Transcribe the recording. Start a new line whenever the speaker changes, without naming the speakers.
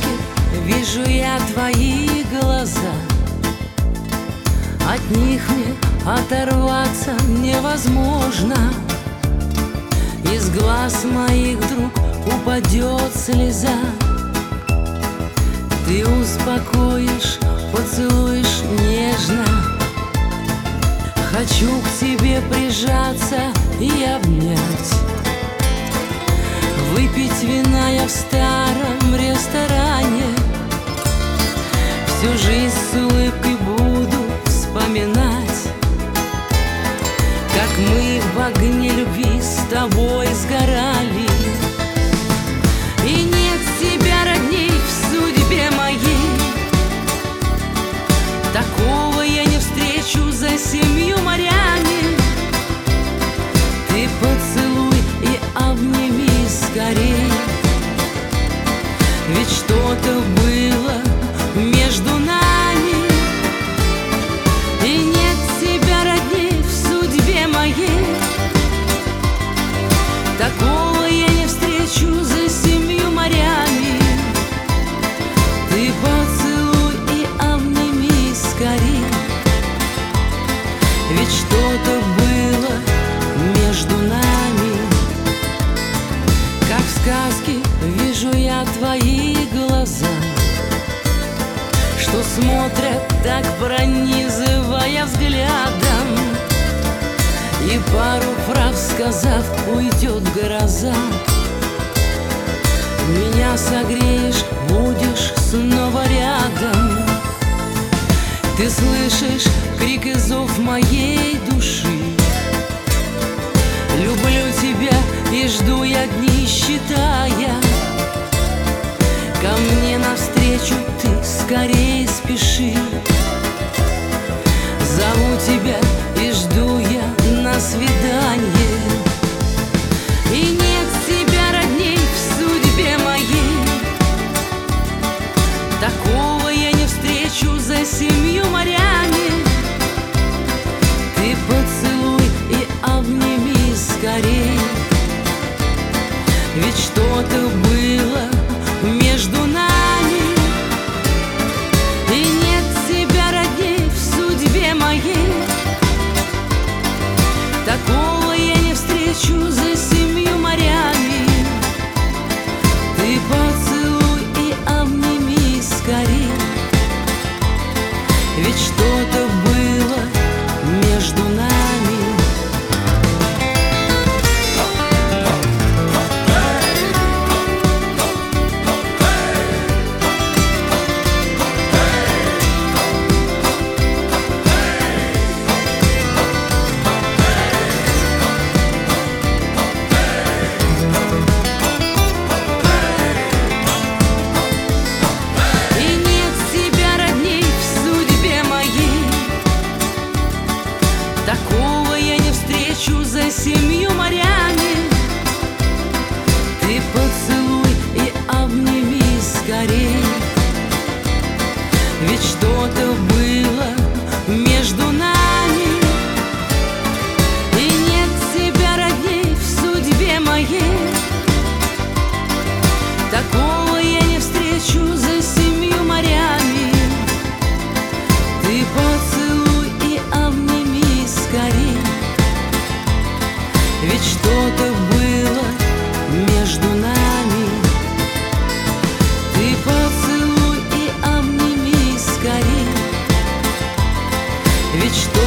сказке вижу я твои глаза. От них мне оторваться невозможно. Из глаз моих вдруг упадет слеза. Ты успокоишь, поцелуешь нежно. Хочу к тебе прижаться и обнять. Выпить вина я в старом ресторане. Всю жизнь с улыбкой буду вспоминать, как мы в огне любви с тобой сгорали. И нет тебя родней в судьбе моей. Такого я не встречу за 7 морями. Ты поцелуй и обними скорей, ведь что-то было между нами. И нет тебя родней в судьбе моей. Такого я не встречу за 7 морями. Ты поцелуй и обними скорей, ведь что-то было между нами. Как в сказке вижу я твои глаза, что смотрят так, пронизывая взглядом. И пару фраз сказав, уйдет гроза. Меня согреешь, будешь снова рядом. Ты слышишь крик и зов моей души. Люблю тебя и жду я дни, считая. Ко мне навстречу ты скорее спеши. Зову тебя и жду я на свидание. И нет тебя родней в судьбе моей. Такого я не встречу за 7 морями. Ты поцелуй и обними скорей, ведь что-то было между нами. И нет тебя родней в судьбе моей. Такого я не встречу за 7 морями. Ты поцелуй и обними скорей, ведь что-то было между нами. Такого я не встречу за 7 морями. Ты поцелуй и обними скорей, ведь что-то было между нами. И нет тебя родней в судьбе моей. Такого я не встречу за 7 морями. Ты поцелуй и обними скорей, ведь что-то было между нами. Ты поцелуй и обними скорей, ведь что